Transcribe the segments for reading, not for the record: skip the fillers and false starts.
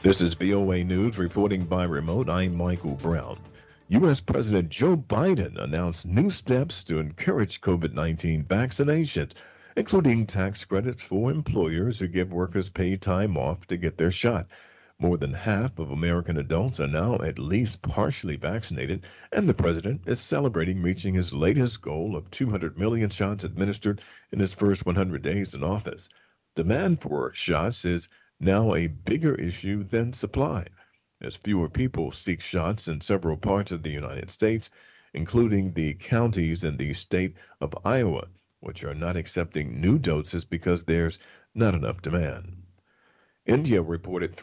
This is VOA News reporting by remote. I'm Michael Brown. U.S. President Joe Biden announced new steps to encourage COVID-19 vaccinations, including tax credits for employers who give workers paid time off to get their shot. More than half of American adults are now at least partially vaccinated, and the president is celebrating reaching his latest goal of 200 million shots administered in his first 100 days in office. Demand for shots is now a bigger issue than supply, as fewer people seek shots in several parts of the United States, including the counties in the state of Iowa, which are not accepting new doses because there's not enough demand. India reported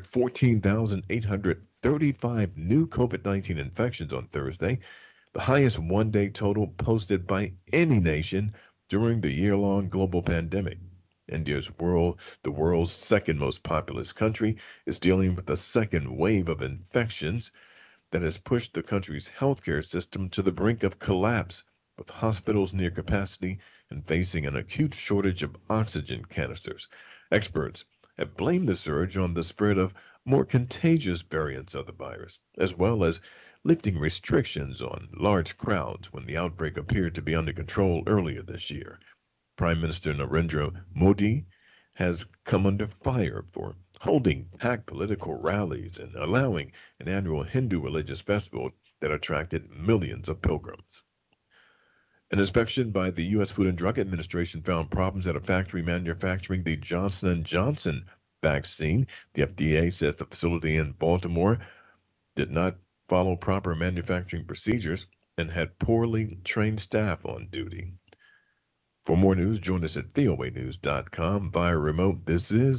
314,835 new COVID 19 infections on Thursday, the highest one day total posted by any nation during the year long global pandemic. The world's second most populous country, is dealing with a second wave of infections that has pushed the country's healthcare system to the brink of collapse, with hospitals near capacity and facing an acute shortage of oxygen canisters. Experts have blamed the surge on the spread of more contagious variants of the virus, as well as lifting restrictions on large crowds when the outbreak appeared to be under control earlier this year. Prime Minister Narendra Modi has come under fire for holding packed political rallies and allowing an annual Hindu religious festival that attracted millions of pilgrims. An inspection by the U.S. Food and Drug Administration found problems at a factory manufacturing the Johnson & Johnson vaccine. The FDA says the facility in Baltimore did not follow proper manufacturing procedures and had poorly trained staff on duty. For more news, join us at voanews.com via remote. This is